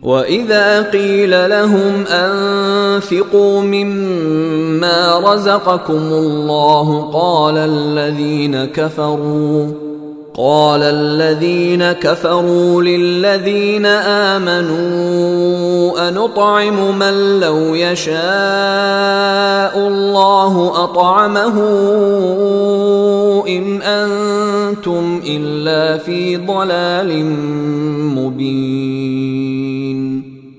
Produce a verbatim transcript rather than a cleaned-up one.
وإذا قيل لهم أنفقوا مما رزقكم الله قال الذين كفروا قال الذين كفروا للذين آمنوا أنطعم من لو يشاء الله أطعمه إن أنتم إلا في ضلال